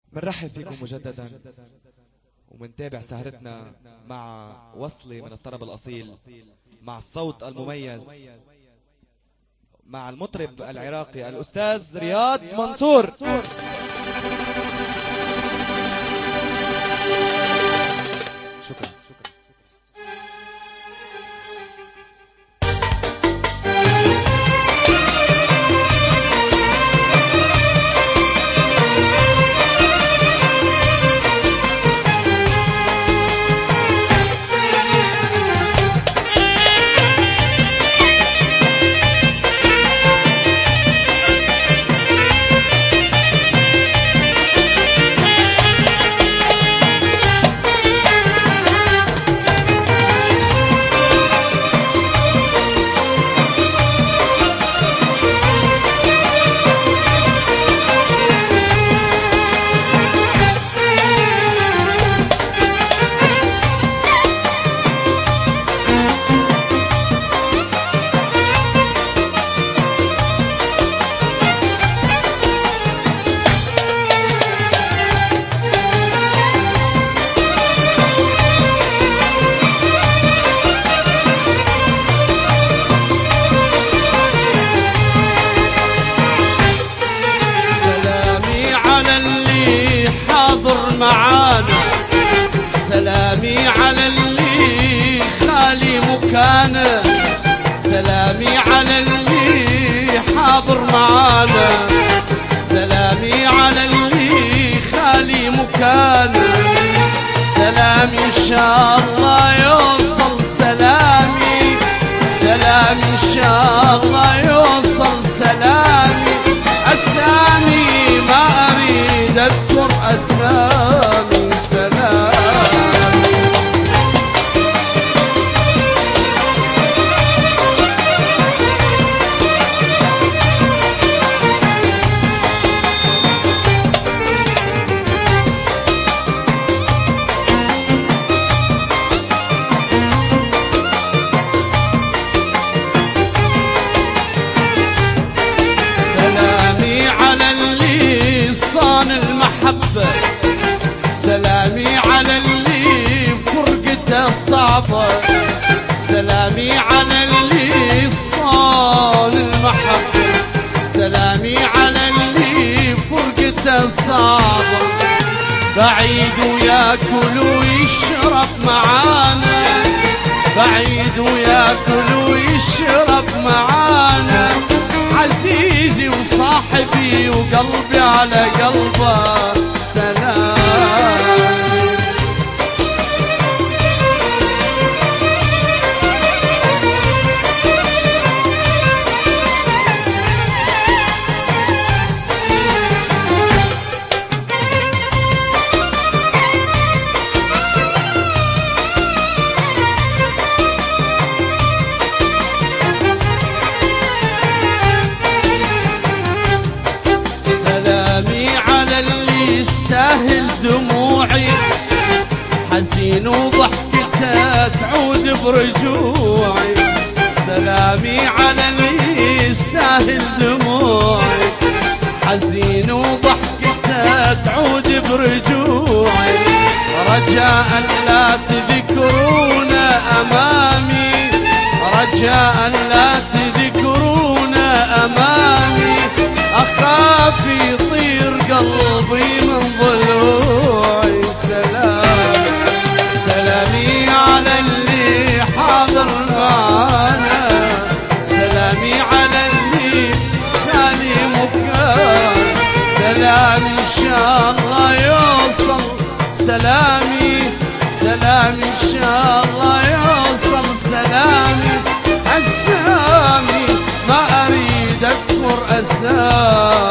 بنرحب فيكم مجددا ومنتابع سهرتنا مع وصلة من الطرب الأصيل مع الصوت المميز مع المطرب العراقي الأستاذ رياض منصور. شكرا. معانا سلامي على اللي خالي مكانه، سلامي على اللي حاضر معانا، سلامي على اللي خالي مكانه، سلامي ان شاء الله يوصل، سلامي سلامي ان شاء الله يوصل، سلامي اسامي ما اريد اذكر اسامي، سلامي صان المحبة، سلامي على اللي فرقته صعبة، سلامي على اللي صان المحبة، سلامي على اللي فرقته صعبة، بعيد وياكل ويشرب معانا، بعيد وياكل ويشرب معانا، عزيزي وصاحبي وقلبي على قلبه، سلام يستاهل دموعي، حزين وضحكته تعود برجوعي، سلامي على اللي يستاهل دموعي، حزين وضحكته تعود برجوعي، رجاء لا تذكرون امامي، رجاء لا تذكرون امامي، اخاف يطير قلبي من ضلوعي، سلام سلامي على اللي حاضر معانا، سلامي على اللي خالي مكان، سلامي ان شاء الله يوصل، سلامي سلامي ان شاء الله يوصل، سلامي اسامي ما اريد اذكر اسامي.